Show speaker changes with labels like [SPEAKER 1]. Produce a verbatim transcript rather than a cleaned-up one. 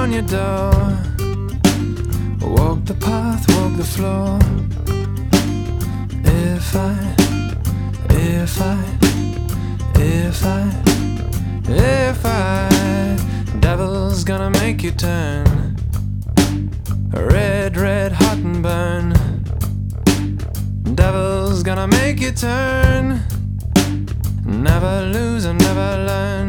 [SPEAKER 1] on your door. Walk the path, walk the floor. If I, if I, if I, if I, devil's gonna make you turn red, red, hot and burn. Devil's gonna make you turn. Never lose and never learn.